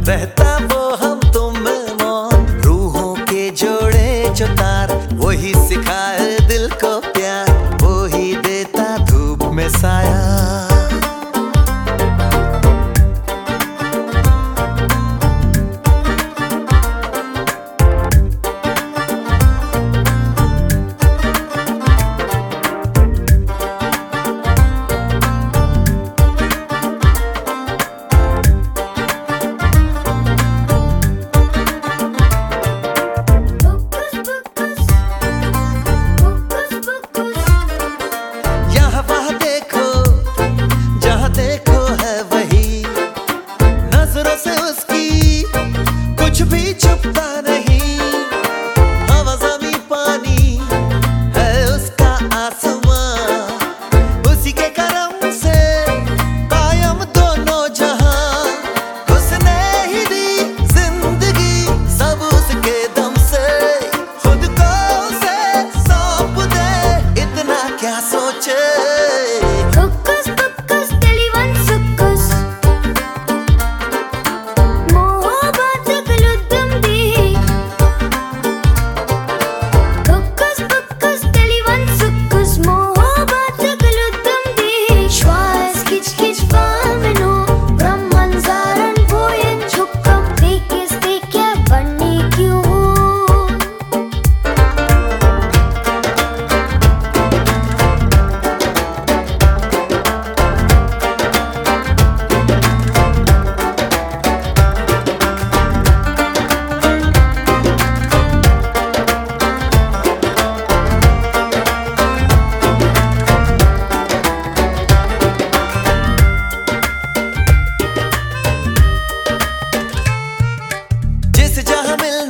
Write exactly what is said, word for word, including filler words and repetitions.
रहता वो हम तुम में मौन, रूहों के जोड़े जो तार, वही सिखाए दिल को प्यार, वो ही देता धूप में साया। कुछ भी छुपता नहीं, हवा ज़मीं पानी है उसका आसमां, उसी के करम से कायम दोनों जहां, उसने ही दी जिंदगी सब उसके दम से, खुद को उसे सौंप दे इतना क्या सोचे। जिस जहां मिल